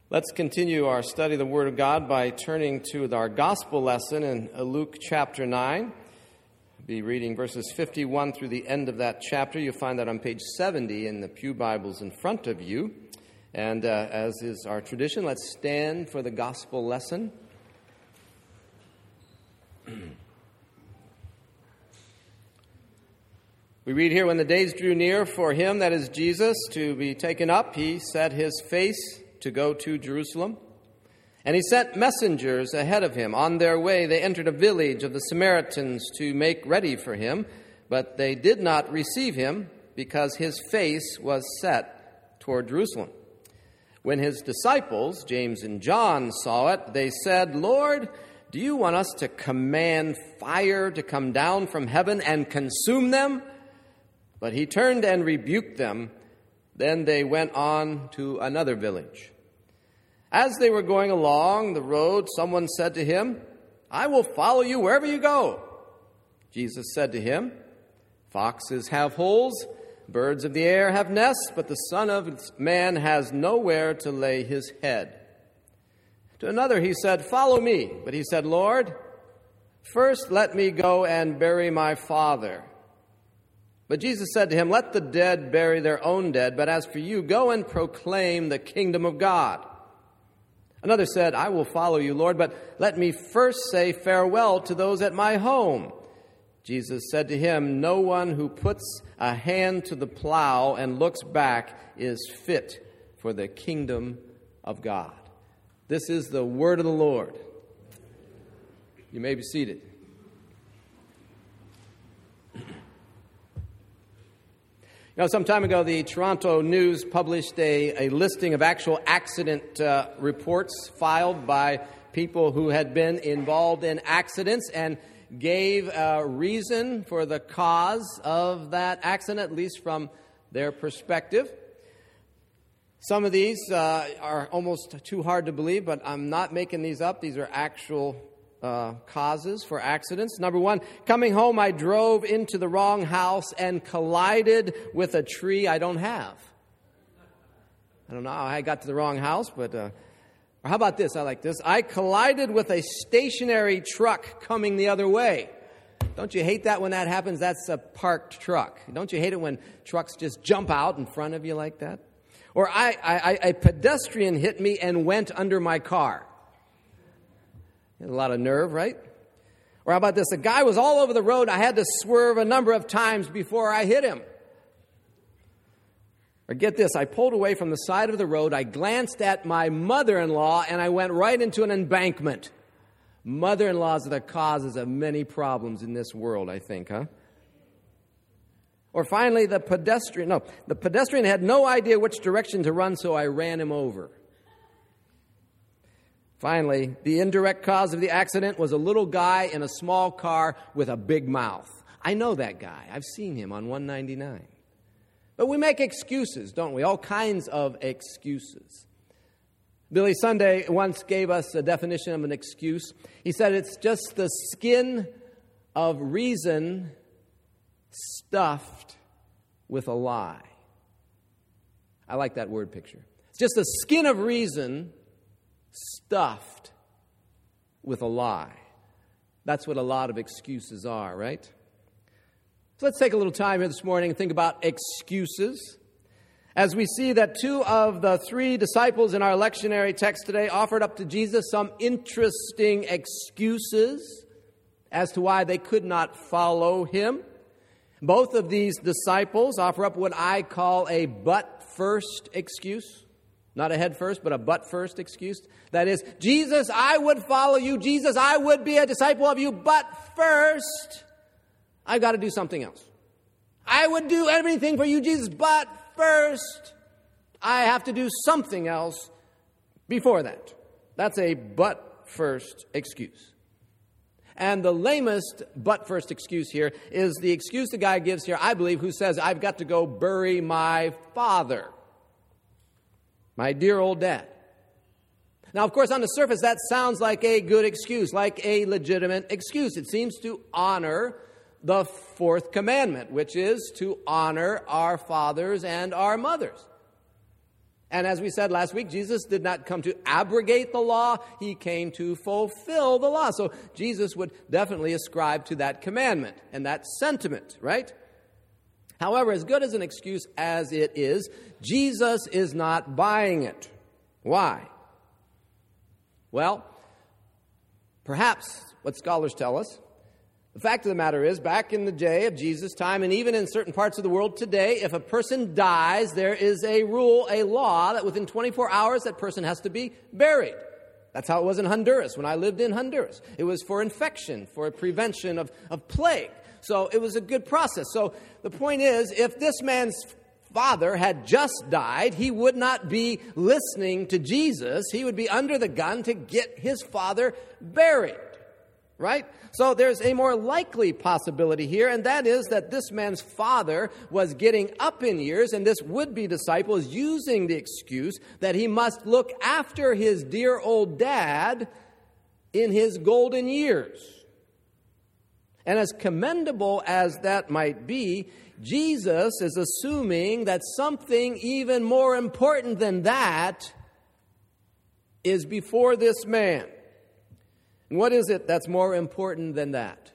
Let's continue our study of the Word of God by turning to our gospel lesson in Luke chapter 9. I'll be reading verses 51 through the end of that chapter. You'll find that on page 70 in the pew Bibles in front of you. And as is our tradition, let's stand for the gospel lesson. We read here, when the days drew near for him, that is Jesus, to be taken up, he set his face to go to Jerusalem. And he sent messengers ahead of him. On their way, they entered a village of the Samaritans to make ready for him, but they did not receive him because his face was set toward Jerusalem. When his disciples, James and John, saw it, they said, "Lord, do you want us to command fire to come down from heaven and consume them?" But he turned and rebuked them. Then they went on to another village. As they were going along the road, someone said to him, "I will follow you wherever you go." Jesus said to him, "Foxes have holes, birds of the air have nests, but the Son of Man has nowhere to lay his head." To another he said, "Follow me." But he said, "Lord, first let me go and bury my father." But Jesus said to him, "Let the dead bury their own dead, but as for you, go and proclaim the kingdom of God." Another said, "I will follow you, Lord, but let me first say farewell to those at my home." Jesus said to him, "No one who puts a hand to the plow and looks back is fit for the kingdom of God." This is the word of the Lord. You may be seated. Some time ago, the Toronto News published a listing of actual accident reports filed by people who had been involved in accidents and gave a reason for the cause of that accident, at least from their perspective. Some of these are almost too hard to believe, but I'm not making these up. These are actual causes for accidents. Number one, coming home, I drove into the wrong house and collided with a tree I don't have. I don't know how I got to the wrong house, but or how about this? I like this. I collided with a stationary truck coming the other way. Don't you hate that when that happens? That's a parked truck. Don't you hate it when trucks just jump out in front of you like that? Or a pedestrian hit me and went under my car. A lot of nerve, right? Or how about this? A guy was all over the road. I had to swerve a number of times before I hit him. Or get this, I pulled away from the side of the road. I glanced at my mother-in-law, and I went right into an embankment. Mother-in-laws are the causes of many problems in this world, I think, huh? Or finally, the pedestrian had no idea which direction to run, so I ran him over. Finally, the indirect cause of the accident was a little guy in a small car with a big mouth. I know that guy. I've seen him on 199. But we make excuses, don't we? All kinds of excuses. Billy Sunday once gave us a definition of an excuse. He said it's just the skin of reason stuffed with a lie. I like that word picture. It's just the skin of reason stuffed with a lie. That's what a lot of excuses are, right? So let's take a little time here this morning and think about excuses. As we see that two of the three disciples in our lectionary text today offered up to Jesus some interesting excuses as to why they could not follow him. Both of these disciples offer up what I call a but-first excuse. Not a head first, but a but first excuse. That is, Jesus, I would follow you. Jesus, I would be a disciple of you. But first, I've got to do something else. I would do everything for you, Jesus. But first, I have to do something else before that. That's a but first excuse. And the lamest but first excuse here is the excuse the guy gives here, I believe, who says, I've got to go bury my father. My dear old dad. Now, of course, on the surface, that sounds like a good excuse, like a legitimate excuse. It seems to honor the fourth commandment, which is to honor our fathers and our mothers. And as we said last week, Jesus did not come to abrogate the law. He came to fulfill the law. So Jesus would definitely ascribe to that commandment and that sentiment, right? However, as good as an excuse as it is, Jesus is not buying it. Why? Well, perhaps what scholars tell us, the fact of the matter is, back in the day of Jesus' time, and even in certain parts of the world today, if a person dies, there is a rule, a law, that within 24 hours that person has to be buried. That's how it was in Honduras when I lived in Honduras. It was for infection, for prevention of plague. So it was a good process. So the point is, if this man's father had just died, he would not be listening to Jesus. He would be under the gun to get his father buried. Right? So there's a more likely possibility here, and that is that this man's father was getting up in years, and this would-be disciple is using the excuse that he must look after his dear old dad in his golden years. And as commendable as that might be, Jesus is assuming that something even more important than that is before this man. And what is it that's more important than that?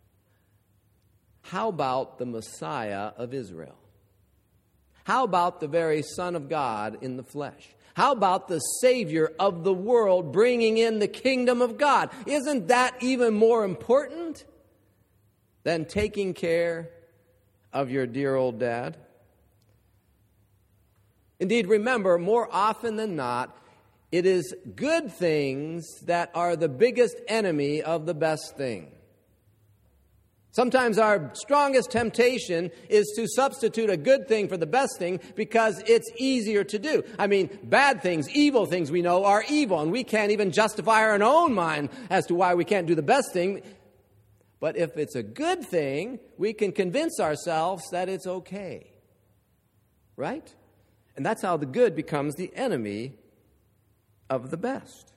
How about the Messiah of Israel? How about the very Son of God in the flesh? How about the Savior of the world bringing in the kingdom of God? Isn't that even more important than taking care of your dear old dad? Indeed, remember, more often than not, it is good things that are the biggest enemy of the best thing. Sometimes our strongest temptation is to substitute a good thing for the best thing because it's easier to do. I mean, bad things, evil things we know are evil, and we can't even justify our own mind as to why we can't do the best thing. But if it's a good thing, we can convince ourselves that it's okay. Right? And that's how the good becomes the enemy of the best.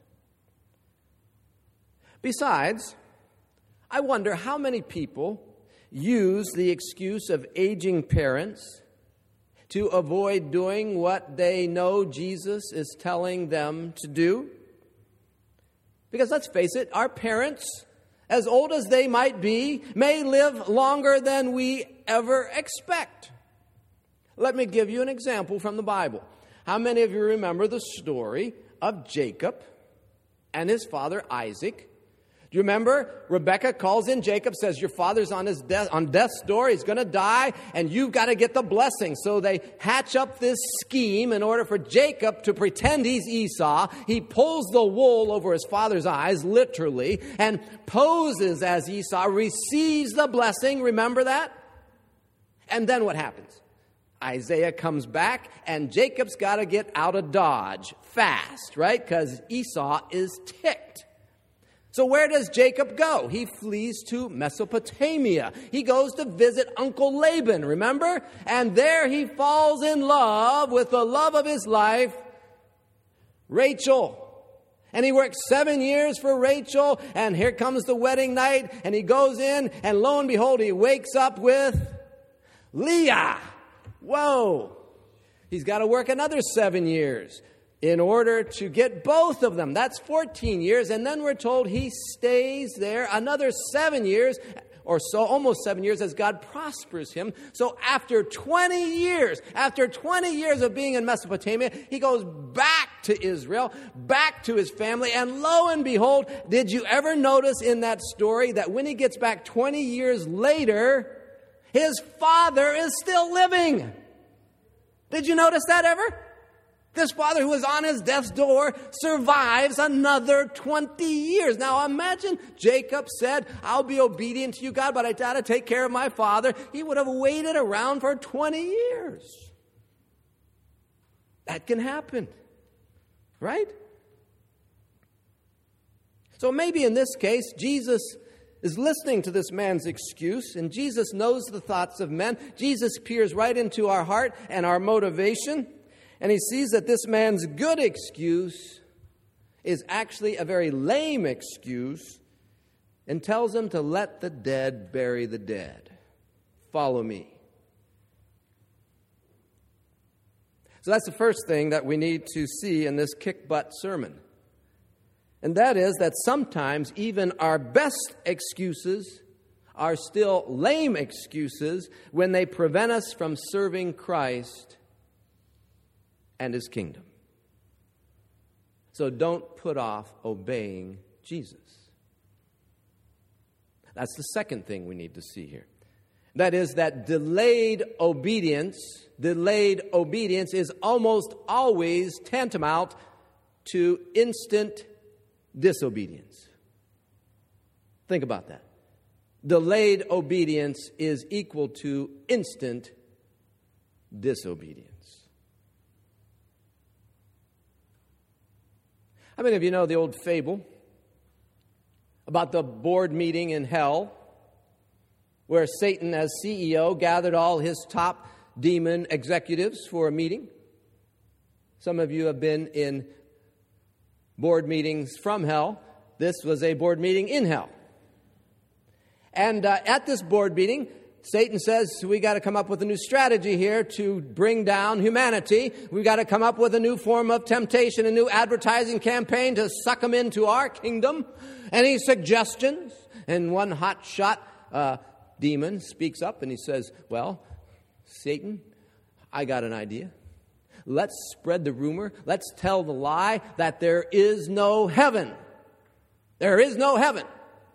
Besides, I wonder how many people use the excuse of aging parents to avoid doing what they know Jesus is telling them to do. Because let's face it, our parents, as old as they might be, may live longer than we ever expect. Let me give you an example from the Bible. How many of you remember the story of Jacob and his father Isaac? Do you remember? Rebekah calls in Jacob, says, your father's on death's door, he's going to die, and you've got to get the blessing. So they hatch up this scheme in order for Jacob to pretend he's Esau. He pulls the wool over his father's eyes, literally, and poses as Esau, receives the blessing. Remember that? And then what happens? Isaiah comes back, and Jacob's got to get out of Dodge fast, right? Because Esau is ticked. So where does Jacob go? He flees to Mesopotamia. He goes to visit Uncle Laban, remember? And there he falls in love with the love of his life, Rachel. And he works 7 years for Rachel, and here comes the wedding night, and he goes in, and lo and behold, he wakes up with Leah. Whoa! He's got to work another 7 years in order to get both of them. That's 14 years. And then we're told he stays there another 7 years or so, almost 7 years, as God prospers him. So after 20 years of being in Mesopotamia, he goes back to Israel, back to his family. And lo and behold, did you ever notice in that story that when he gets back 20 years later, his father is still living? Did you notice that ever? This father who is on his death's door survives another 20 years. Now imagine Jacob said, I'll be obedient to you, God, but I got to take care of my father. He would have waited around for 20 years. That can happen, right? So maybe in this case, Jesus is listening to this man's excuse, and Jesus knows the thoughts of men. Jesus peers right into our heart and our motivation, and he sees that this man's good excuse is actually a very lame excuse, and tells him to let the dead bury the dead. Follow me. So that's the first thing that we need to see in this kick-butt sermon. And that is that sometimes even our best excuses are still lame excuses when they prevent us from serving Christ and His kingdom. So don't put off obeying Jesus. That's the second thing we need to see here. That is that delayed obedience is almost always tantamount to instant disobedience. Think about that. Delayed obedience is equal to instant disobedience. How many of you know the old fable about the board meeting in hell where Satan, as CEO, gathered all his top demon executives for a meeting? Some of you have been in board meetings from hell. This was a board meeting in hell. And at this board meeting, Satan says, we got to come up with a new strategy here to bring down humanity. We got to come up with a new form of temptation, a new advertising campaign to suck them into our kingdom. Any suggestions? And one hotshot demon speaks up and he says, well, Satan, I got an idea. Let's spread the rumor. Let's tell the lie that there is no heaven. There is no heaven.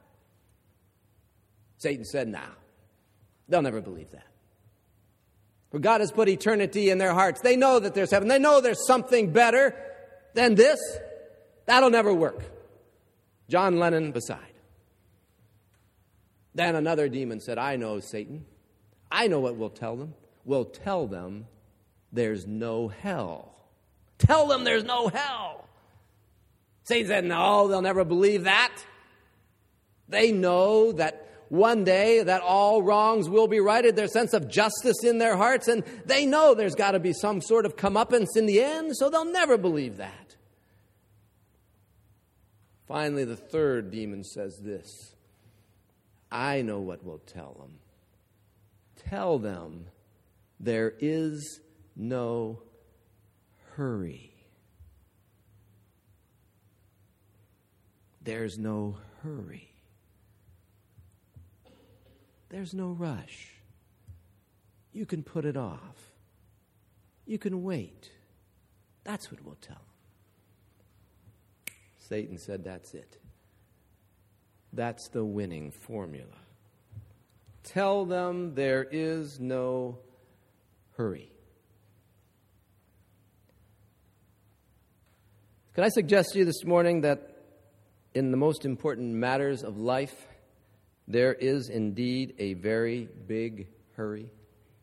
Satan said, nah, they'll never believe that. For God has put eternity in their hearts. They know that there's heaven. They know there's something better than this. That'll never work. John Lennon beside. Then another demon said, I know, Satan. I know what we'll tell them. We'll tell them there's no hell. Tell them there's no hell. Satan said, no, they'll never believe that. They know that one day that all wrongs will be righted, their sense of justice in their hearts, and they know there's got to be some sort of comeuppance in the end, so they'll never believe that. Finally, the third demon says this, I know what we'll tell them. Tell them there is no hurry. There's no hurry. There's no rush. You can put it off. You can wait. That's what we'll tell them. Satan said, that's it. That's the winning formula. Tell them there is no hurry. Could I suggest to you this morning that in the most important matters of life, there is indeed a very big hurry?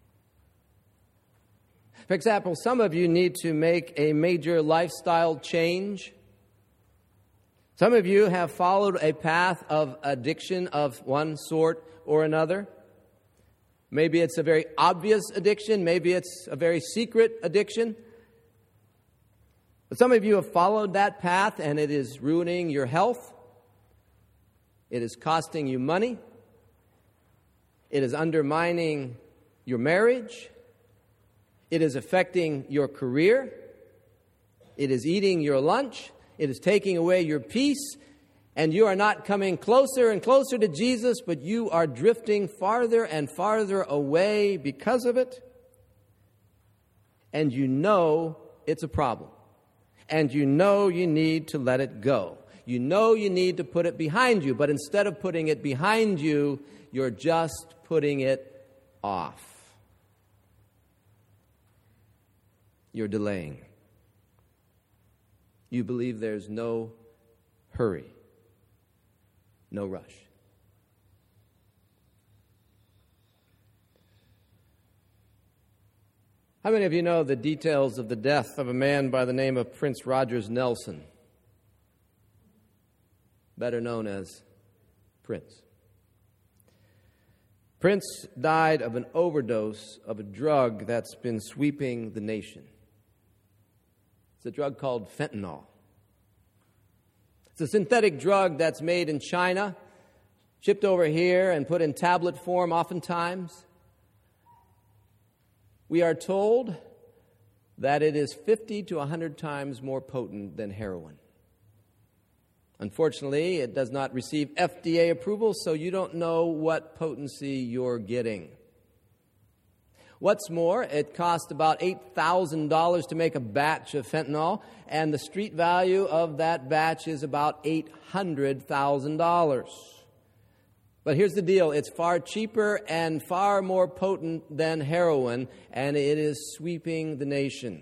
For example, some of you need to make a major lifestyle change. Some of you have followed a path of addiction of one sort or another. Maybe it's a very obvious addiction. Maybe it's a very secret addiction. But some of you have followed that path and it is ruining your health. It is costing you money. It is undermining your marriage. It is affecting your career. It is eating your lunch. It is taking away your peace. And you are not coming closer and closer to Jesus, but you are drifting farther and farther away because of it. And you know it's a problem. And you know you need to let it go. You know you need to put it behind you, but instead of putting it behind you, you're just putting it off. You're delaying. You believe there's no hurry, no rush. How many of you know the details of the death of a man by the name of Prince Rogers Nelson, better known as Prince? Prince died of an overdose of a drug that's been sweeping the nation. It's a drug called fentanyl. It's a synthetic drug that's made in China, shipped over here and put in tablet form oftentimes. We are told that it is 50 to 100 times more potent than heroin. Unfortunately, it does not receive FDA approval, so you don't know what potency you're getting. What's more, it costs about $8,000 to make a batch of fentanyl, and the street value of that batch is about $800,000. But here's the deal. It's far cheaper and far more potent than heroin, and it is sweeping the nation.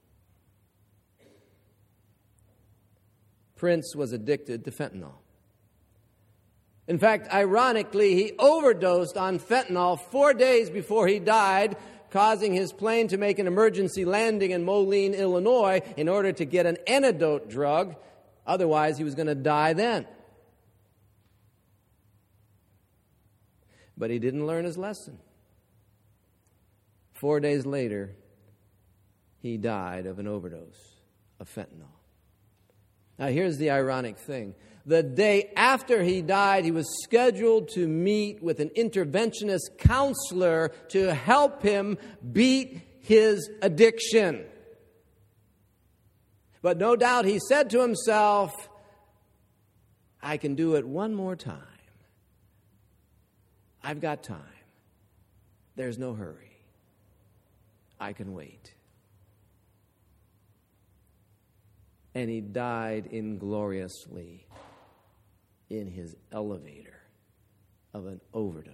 Prince was addicted to fentanyl. In fact, ironically, he overdosed on fentanyl 4 days before he died, causing his plane to make an emergency landing in Moline, Illinois, in order to get an antidote drug. Otherwise, he was going to die then. But he didn't learn his lesson. 4 days later, he died of an overdose of fentanyl. Now, here's the ironic thing. The day after he died, he was scheduled to meet with an interventionist counselor to help him beat his addiction. But no doubt he said to himself, I can do it one more time. I've got time. There's no hurry. I can wait. And he died ingloriously in his elevator of an overdose.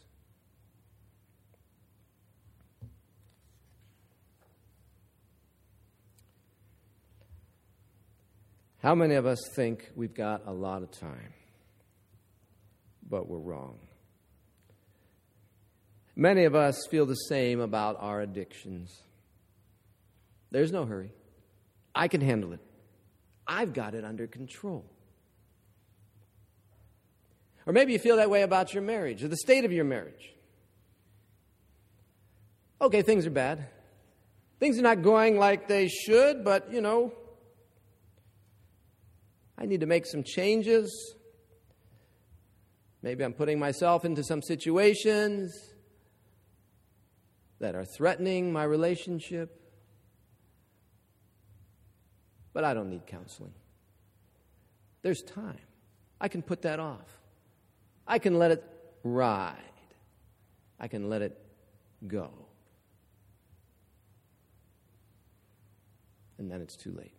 How many of us think we've got a lot of time, but we're wrong? Many of us feel the same about our addictions. There's no hurry. I can handle it. I've got it under control. Or maybe you feel that way about your marriage or the state of your marriage. Okay, things are bad. Things are not going like they should, but, I need to make some changes. Maybe I'm putting myself into some situations that are threatening my relationship. But I don't need counseling. There's time. I can put that off. I can let it ride. I can let it go. And then it's too late.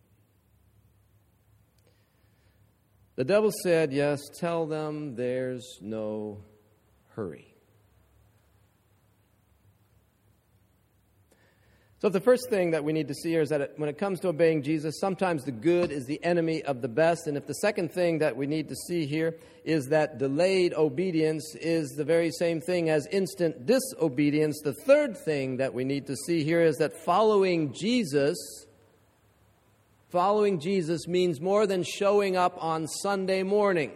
The devil said, yes, tell them there's no hurry. So the first thing that we need to see here is that when it comes to obeying Jesus, sometimes the good is the enemy of the best. And if the second thing that we need to see here is that delayed obedience is the very same thing as instant disobedience, the third thing that we need to see here is that following Jesus means more than showing up on Sunday morning.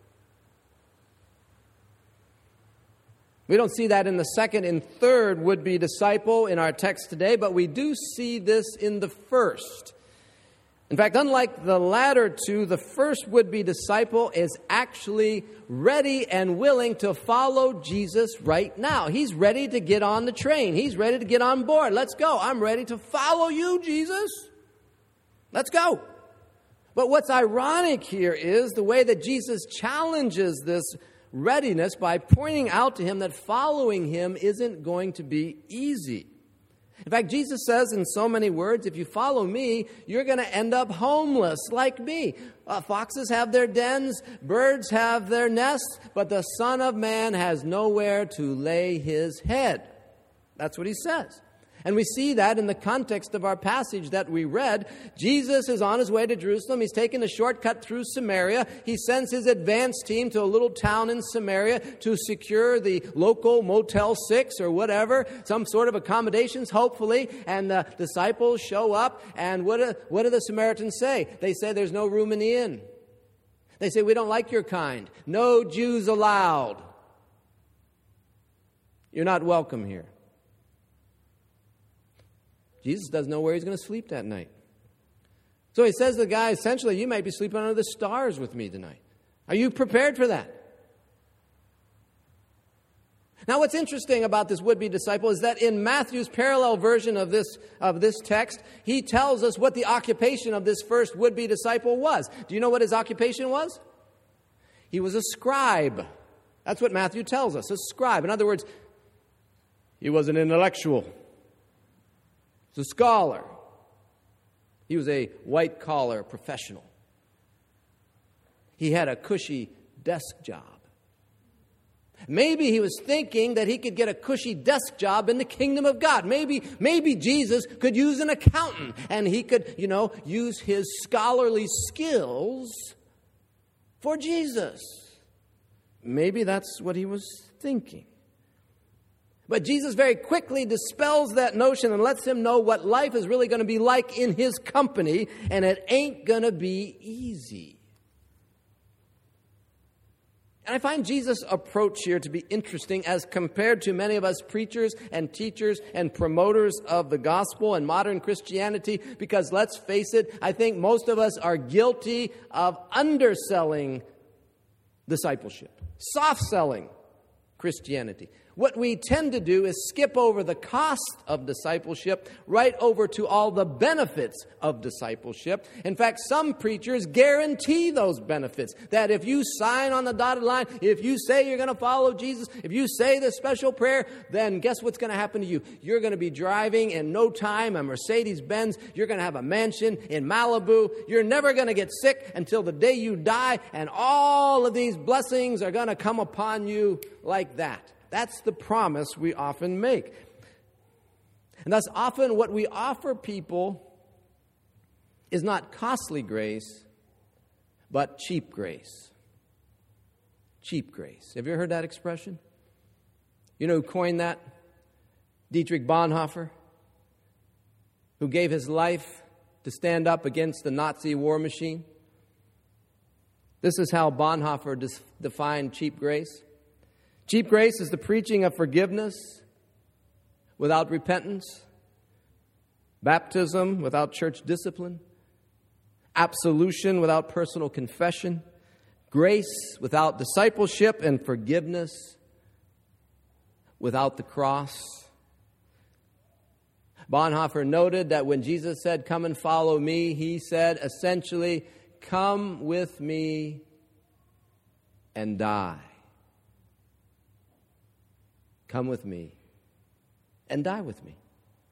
We don't see that in the second and third would-be disciple in our text today, but we do see this in the first. In fact, unlike the latter two, the first would-be disciple is actually ready and willing to follow Jesus right now. He's ready to get on the train. He's ready to get on board. Let's go. I'm ready to follow you, Jesus. Let's go. But what's ironic here is the way that Jesus challenges this readiness by pointing out to him that following him isn't going to be easy. In fact, Jesus says in so many words, if you follow me, you're going to end up homeless like me. Foxes have their dens, birds have their nests, but the Son of Man has nowhere to lay his head. That's what he says. And we see that in the context of our passage that we read. Jesus is on his way to Jerusalem. He's taken a shortcut through Samaria. He sends his advance team to a little town in Samaria to secure the local Motel 6 or whatever, some sort of accommodations, hopefully. And the disciples show up, and what do the Samaritans say? They say there's no room in the inn. They say, we don't like your kind. No Jews allowed. You're not welcome here. Jesus doesn't know where he's going to sleep that night. So he says to the guy, essentially, you might be sleeping under the stars with me tonight. Are you prepared for that? Now, what's interesting about this would-be disciple is that in Matthew's parallel version of this text, he tells us what the occupation of this first would-be disciple was. Do you know what his occupation was? He was a scribe. That's what Matthew tells us, a scribe. In other words, he was an intellectual. He was a scholar. He was a white-collar professional. He had a cushy desk job. Maybe he was thinking that he could get a cushy desk job in the kingdom of God. Maybe Jesus could use an accountant and he could, use his scholarly skills for Jesus. Maybe that's what he was thinking. But Jesus very quickly dispels that notion and lets him know what life is really going to be like in his company, and it ain't going to be easy. And I find Jesus' approach here to be interesting as compared to many of us preachers and teachers and promoters of the gospel and modern Christianity, because let's face it, I think most of us are guilty of underselling discipleship, soft-selling Christianity. What we tend to do is skip over the cost of discipleship right over to all the benefits of discipleship. In fact, some preachers guarantee those benefits. That if you sign on the dotted line, if you say you're going to follow Jesus, if you say this special prayer, then guess what's going to happen to you? You're going to be driving in no time a Mercedes-Benz. You're going to have a mansion in Malibu. You're never going to get sick until the day you die. And all of these blessings are going to come upon you like that. That's the promise we often make. And thus often what we offer people is not costly grace, but cheap grace. Cheap grace. Have you ever heard that expression? You know who coined that? Dietrich Bonhoeffer, who gave his life to stand up against the Nazi war machine. This is how Bonhoeffer defined cheap grace. Cheap grace is the preaching of forgiveness without repentance, baptism without church discipline, absolution without personal confession, grace without discipleship, and forgiveness without the cross. Bonhoeffer noted that when Jesus said, "Come and follow me," he said essentially, "Come with me and die. Come with me and die with me."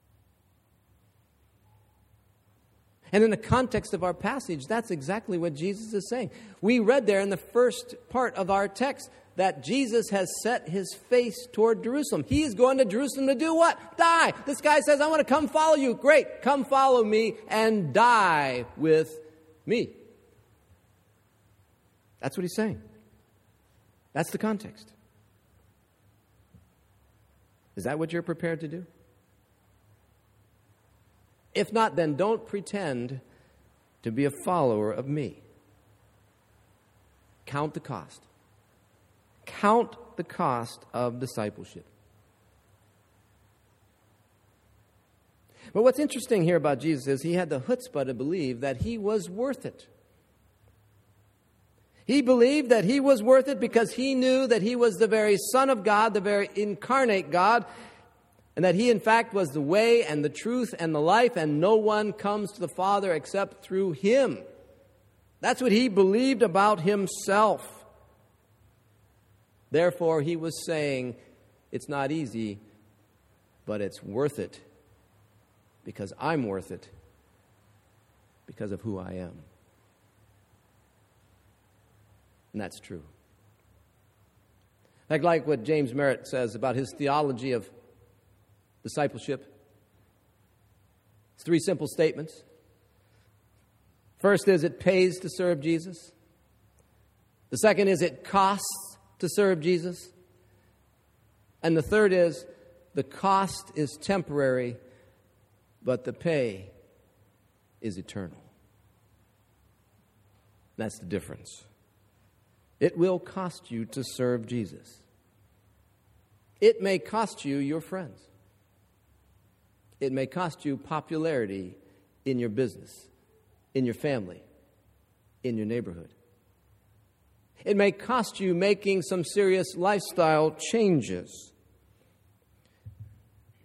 And in the context of our passage, that's exactly what Jesus is saying. We read there in the first part of our text that Jesus has set his face toward Jerusalem. He is going to Jerusalem to do what? Die. This guy says, "I want to come follow you." Great. Come follow me and die with me. That's what he's saying. That's the context. Is that what you're prepared to do? If not, then don't pretend to be a follower of me. Count the cost. Count the cost of discipleship. But what's interesting here about Jesus is he had the chutzpah to believe that he was worth it. He believed that he was worth it because he knew that he was the very Son of God, the very incarnate God, and that he, in fact, was the way and the truth and the life, and no one comes to the Father except through him. That's what he believed about himself. Therefore, he was saying, it's not easy, but it's worth it because I'm worth it because of who I am. And that's true. Like what James Merritt says about his theology of discipleship. It's 3 simple statements. First is it pays to serve Jesus. The second is it costs to serve Jesus. And the third is the cost is temporary, but the pay is eternal. That's the difference. It will cost you to serve Jesus. It may cost you your friends. It may cost you popularity in your business, in your family, in your neighborhood. It may cost you making some serious lifestyle changes.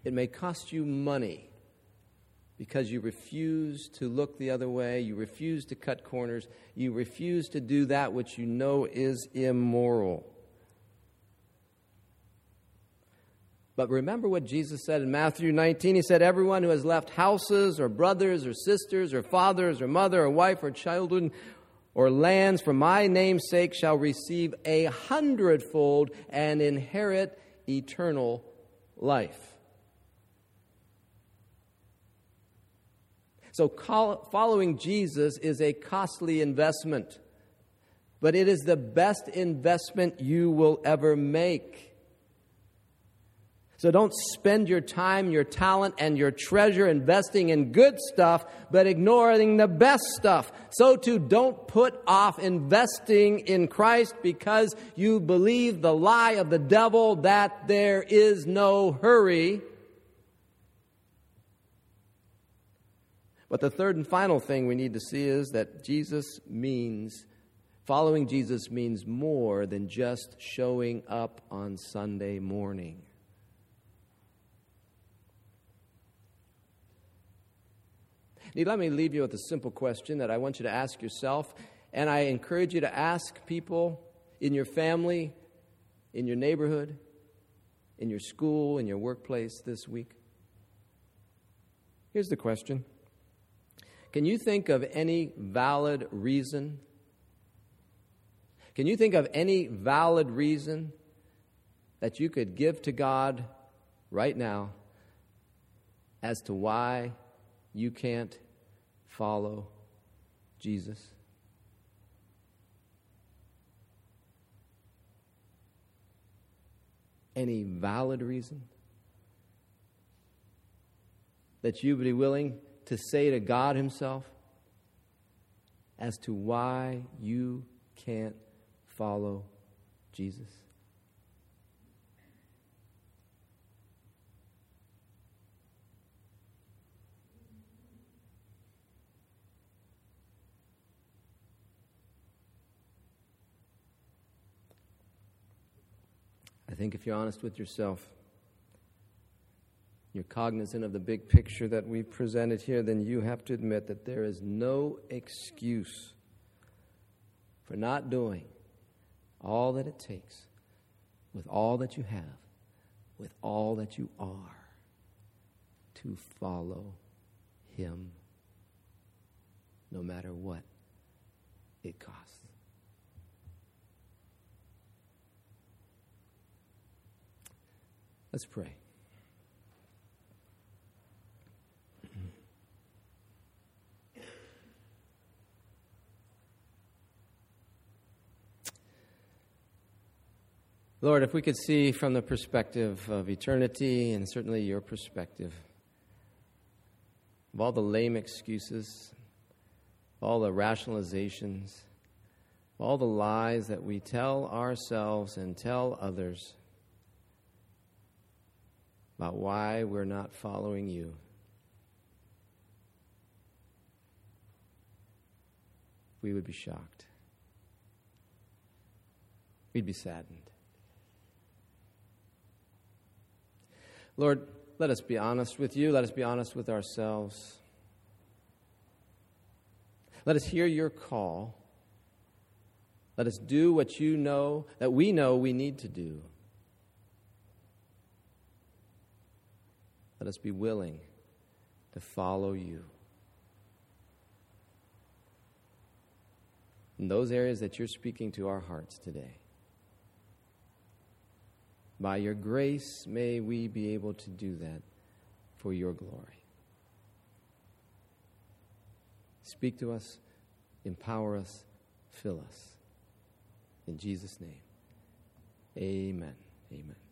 It may cost you money because you refuse to look the other way, you refuse to cut corners, you refuse to do that which you know is immoral. But remember what Jesus said in Matthew 19. He said, everyone who has left houses or brothers or sisters or fathers or mother or wife or children or lands for my name's sake shall receive 100-fold and inherit eternal life. So following Jesus is a costly investment, but it is the best investment you will ever make. So don't spend your time, your talent, and your treasure investing in good stuff, but ignoring the best stuff. So too, don't put off investing in Christ because you believe the lie of the devil that there is no hurry. But the third and final thing we need to see is that following Jesus means more than just showing up on Sunday morning. Let me leave you with a simple question that I want you to ask yourself, and I encourage you to ask people in your family, in your neighborhood, in your school, in your workplace this week. Here's the question. Can you think of any valid reason? Can you think of any valid reason that you could give to God right now as to why you can't follow Jesus? Any valid reason that you would be willing to say to God himself as to why you can't follow Jesus? I think if you're honest with yourself, you're cognizant of the big picture that we've presented here, then you have to admit that there is no excuse for not doing all that it takes with all that you have, with all that you are, to follow him, no matter what it costs. Let's pray. Lord, if we could see from the perspective of eternity, and certainly your perspective, of all the lame excuses, of all the rationalizations, of all the lies that we tell ourselves and tell others about why we're not following you, we would be shocked. We'd be saddened. Lord, let us be honest with you. Let us be honest with ourselves. Let us hear your call. Let us do what you know, that we know we need to do. Let us be willing to follow you in those areas that you're speaking to our hearts today. By your grace, may we be able to do that for your glory. Speak to us, empower us, fill us. In Jesus' name, amen. Amen.